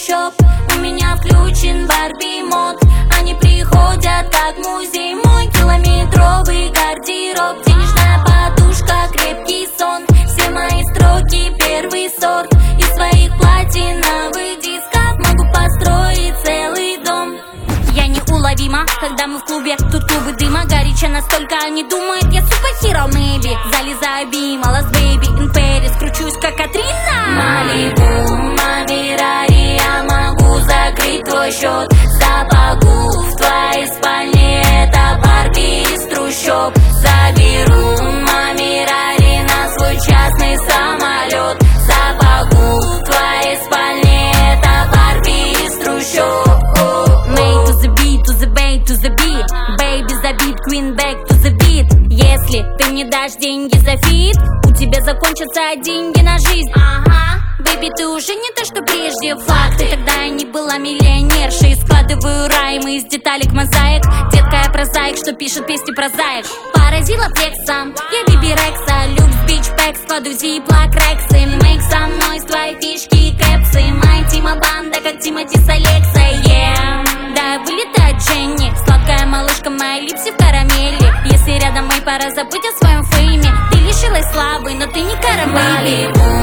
трущоб. У меня включен Барби мод. Они приходят как музей, мой километровый гардероб. Денежная подушка, крепкий сон. Все мои строки первый сорт. Из своих платиновых дисков могу построить целый дом. Я неуловима, когда мы в клубе. Тут клубы дыма, горячо настолько они думают, я суперхиро, maybe. Залезаю бима, Лас Бэйби, in Paris, кручусь как Катрина. Малибу, Мамирари, я могу закрыть твой счет. Запагу в твоей спальне, это Барби из трущоб. Заберу Мамирари на свой частный самолет. Запагу в твоей спальне, это Барби из трущоб. Made to the beat, to the bay, to the beat. Baby, забит, queen back to the beat. Если ты мне дашь деньги за фит, у тебя закончатся деньги на жизнь. Ага, бэйби, ты уже не то, что прежде. Факты, тогда я не была миллионершей. Складываю раймы из деталек мозаик. Детка, я прозаик, что пишет песни про заек. Поразила флексом, я Биби Рекса. Люкс, бич, пэк, складываю зиплак, рексы. Мейк со мной с твоей фишки и кэпсы. Моя Тима банда, как Тимати с Алексой, yeah. Да, вылетает Дженни, сладкая малышка, мои липси в карамели. Если рядом мой, пора забыть о своем фейме. Ты лишилась славы, но ты не карамели.